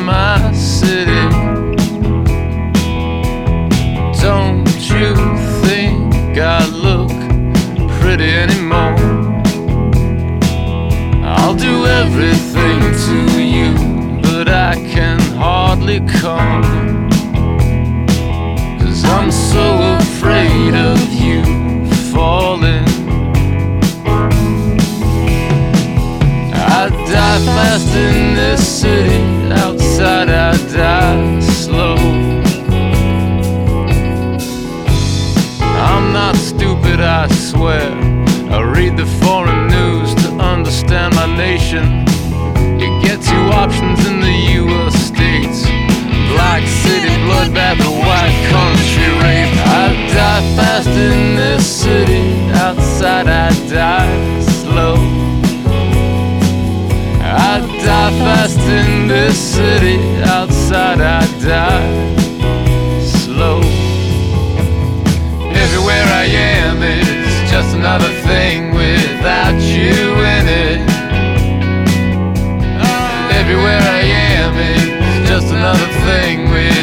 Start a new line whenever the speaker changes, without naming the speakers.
my city. Don't you think I look pretty anymore? I'll do everything to you, but I can hardly come, 'cause I'm so afraid of you falling. I die fast in this city, outside I die slow. I'm not stupid, I swear. I read the foreign news to understand my nation. You get two options in the US states: black city bloodbath or white country rape. I die fast in this city, outside I die slow. I die fast in this city, outside I die slow. Everywhere I am is just another thing without you in it. Everywhere I am is just another thing with